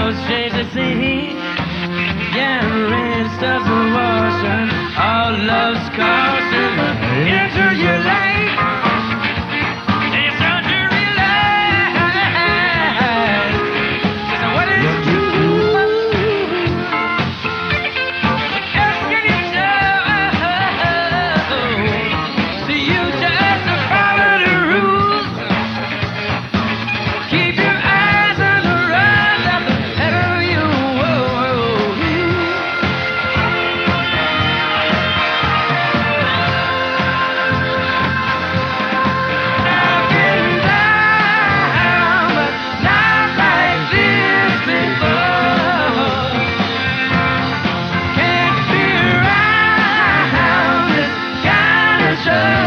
those shades of sea. Yeah, rain stops the washing. All love's caution into your life. And start to realize just what is true. Asking yourself, do you just follow the rules? Keep your eyes on the road up ahead of you. I've been down, but not like this before. Can't be around this kind of show.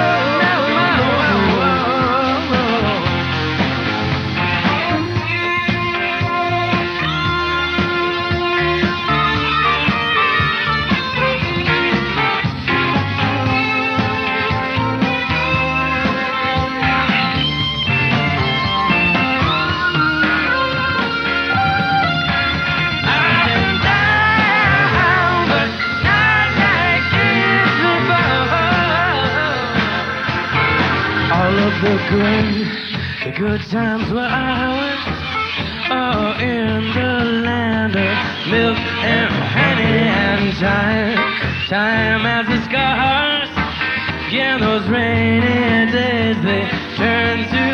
All of the good times were ours. Oh, in the land of milk and honey and time as the scars. Yeah, those rainy days, they turn to